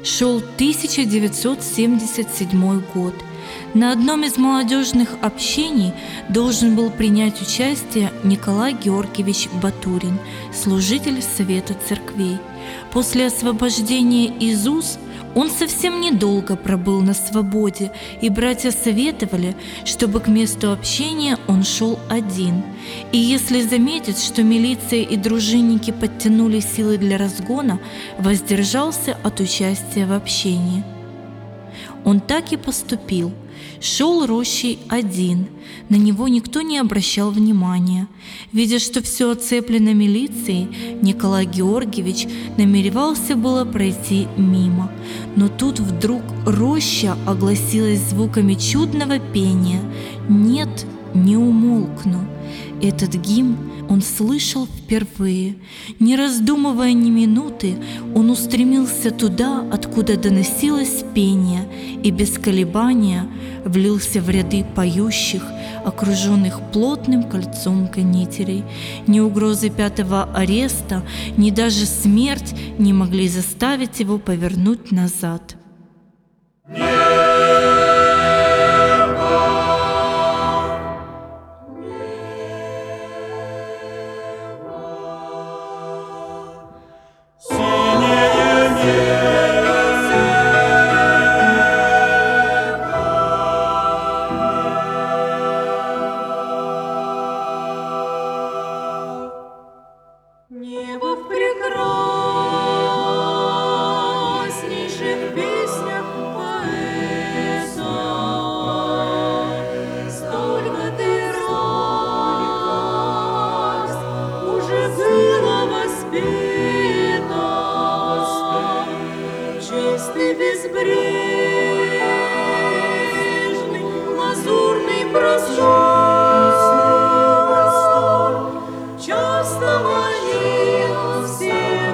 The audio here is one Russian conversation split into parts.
Шел 1977 год. На одном из молодежных общений должен был принять участие Николай Георгиевич Батурин, служитель Совета церквей. После освобождения из УЗ он совсем недолго пробыл на свободе, и братья советовали, чтобы к месту общения он шел один. И если заметит, что милиция и дружинники подтянули силы для разгона, воздержался от участия в общении. Он так и поступил. Шел рощей один, на него никто не обращал внимания. Видя, что все оцеплено милицией, Николай Георгиевич намеревался было пройти мимо. Но тут вдруг роща огласилась звуками чудного пения «Нет, не умолкну». Этот гимн он слышал впервые. Не раздумывая ни минуты, он устремился туда, откуда доносилось пение, и без колебания влился в ряды поющих, окруженных плотным кольцом гонителей. Ни угрозы пятого ареста, ни даже смерть не могли заставить его повернуть назад. Небо в прекраснейших песнях поэта, столько ты раз уже было воспето, чистый, безбрежный, лазурный простор. Часто молил всех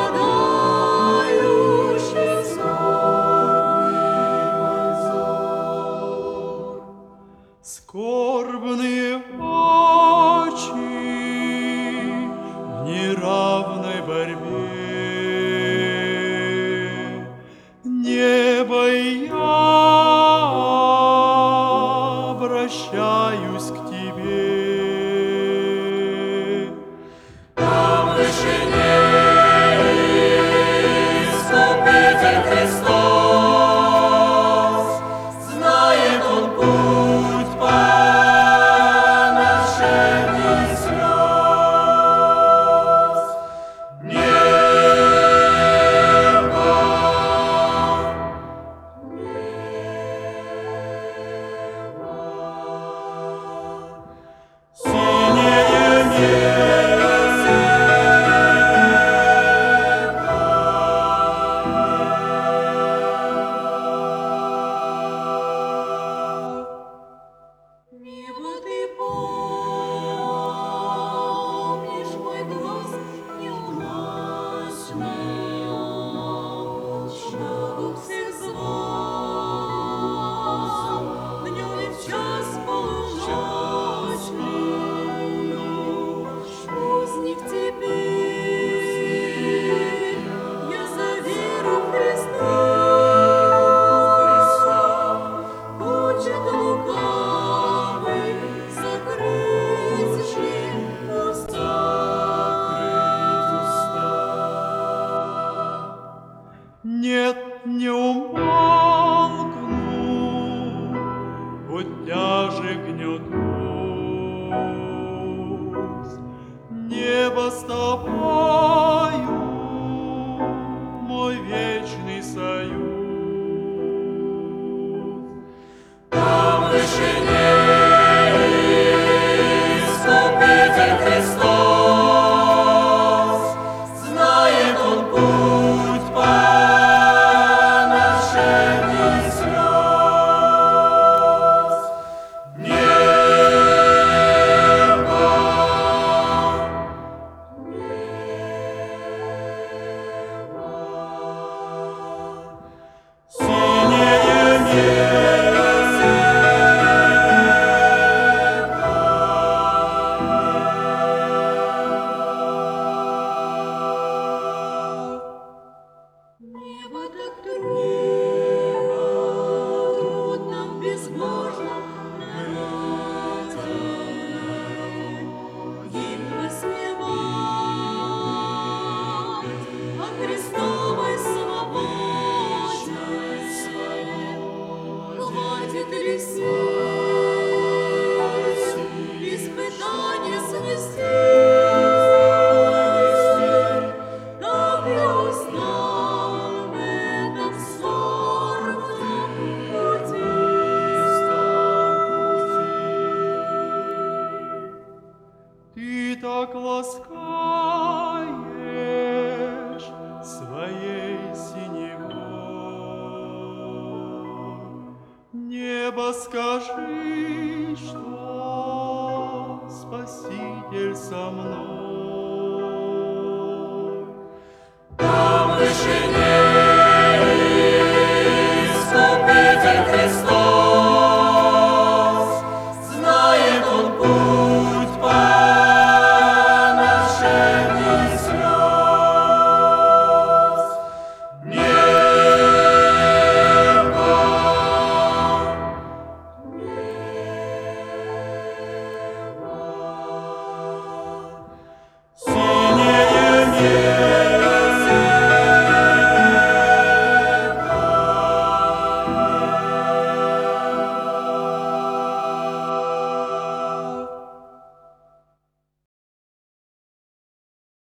страдающих взор. Скорбные очи в неравной борьбе, небо и я обращаюсь к тебе. Искупитель Христос, знает он путь поношений слез. Небо, синее небо. Небо, ты помнишь мой глаз неулачный, шагу всех звон, днем и в час полуночный, узник теперь, я за веру в Христа, хочет лукавый закрыть шлем уста. Нет, не умолкну, хоть тяжек гнет груз. Небо с тобою, мой вечный союз. Там в вышине Искупитель Христос, знает он путь поношений слез. Небо, так ласкаешь своей синевой. Небо, скажи, что Спаситель со мной.